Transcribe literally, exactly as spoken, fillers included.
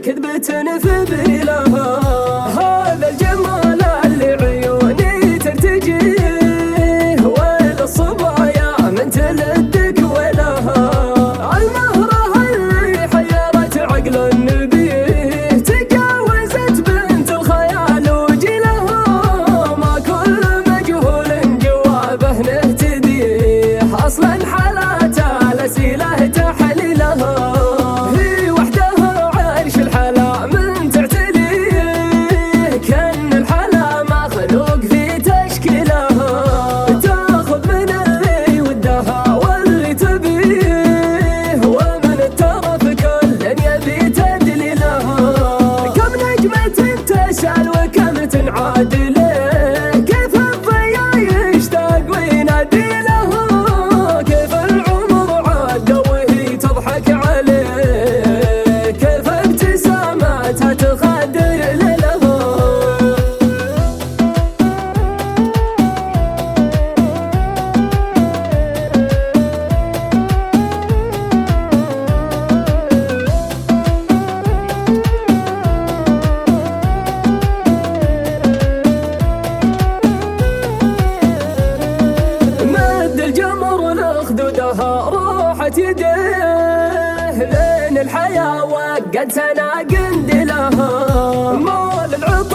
كذبة في بيلها. هذا الجمال اللي عيوني ترتجيه ولا الصبايا من تلدك ولها. المهرة اللي حيرت عقل النبيه تجاوزت بنت الخيال وجلها. ما كل مجهول جوابه نهتديه اصلا حالاته الاسئله تحليلها. هي وحدها عرش الحلا من تعتليه كأن الحلا مخلوق في تشكيلها. تاخذ من اللي ودها واللي تبيه ومن الترف كل يبي تدليلها. كم نجمة تسأل وكم تنعاد ليه كيف الضيا يشتاق وينادي لها. كيف العمر عدى وهي تضحك عليه كيف ابتساماتها تخدر لها. مد الجمر لخدودها روحت يديه لين الحياة وقد سنا قندلها. مول العطر